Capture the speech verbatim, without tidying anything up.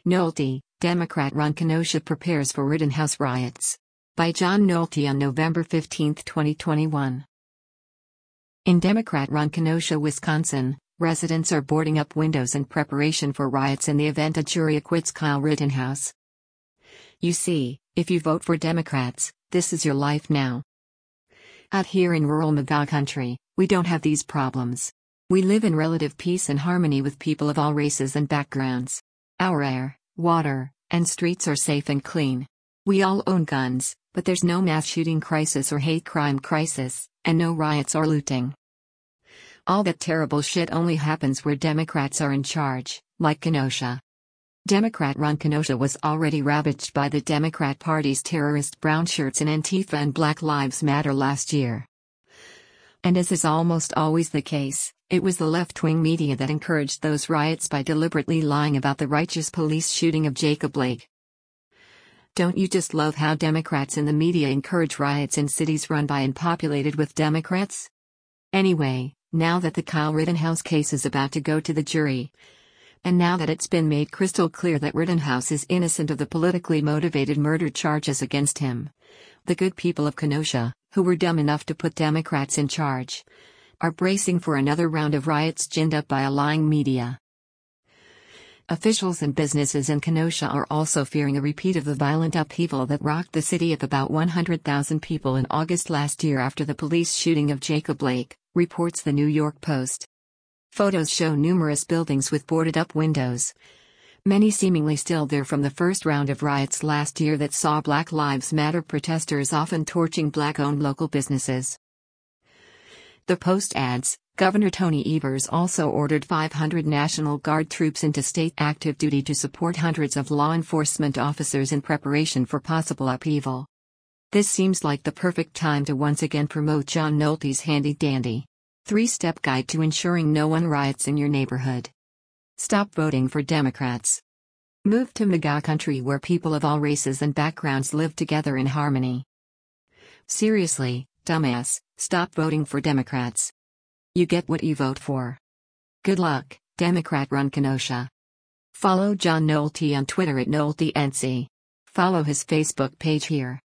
Nolte, Democrat-run Kenosha prepares for Rittenhouse riots. By John Nolte on November fifteenth, twenty twenty-one. In Democrat-run Kenosha, Wisconsin, residents are boarding up windows in preparation for riots in the event a jury acquits Kyle Rittenhouse. You see, if you vote for Democrats, this is your life now. Out here in rural MAGA country, we don't have these problems. We live in relative peace and harmony with people of all races and backgrounds. Our air, water, and streets are safe and clean. We all own guns, but there's no mass shooting crisis or hate crime crisis, and no riots or looting. All that terrible shit only happens where Democrats are in charge, like Kenosha. Democrat-run Kenosha was already ravaged by the Democrat Party's terrorist brown shirts and Antifa and Black Lives Matter last year. And as is almost always the case, it was the left-wing media that encouraged those riots by deliberately lying about the righteous police shooting of Jacob Blake. Don't you just love how Democrats in the media encourage riots in cities run by and populated with Democrats? Anyway, now that the Kyle Rittenhouse case is about to go to the jury, and now that it's been made crystal clear that Rittenhouse is innocent of the politically motivated murder charges against him, the good people of Kenosha, who were dumb enough to put Democrats in charge, are bracing for another round of riots ginned up by a lying media. Officials and businesses in Kenosha are also fearing a repeat of the violent upheaval that rocked the city of about one hundred thousand people in August last year after the police shooting of Jacob Blake, reports the New York Post. Photos show numerous buildings with boarded-up windows, many seemingly still there from the first round of riots last year that saw Black Lives Matter protesters often torching black-owned local businesses. The Post adds, Governor Tony Evers also ordered five hundred National Guard troops into state active duty to support hundreds of law enforcement officers in preparation for possible upheaval. This seems like the perfect time to once again promote John Nolte's handy-dandy three-step guide to ensuring no one riots in your neighborhood. Stop voting for Democrats. Move to MAGA country where people of all races and backgrounds live together in harmony. Seriously, dumbass, stop voting for Democrats. You get what you vote for. Good luck, Democrat-run Kenosha. Follow John Nolte on Twitter at NolteNC. Follow his Facebook page here.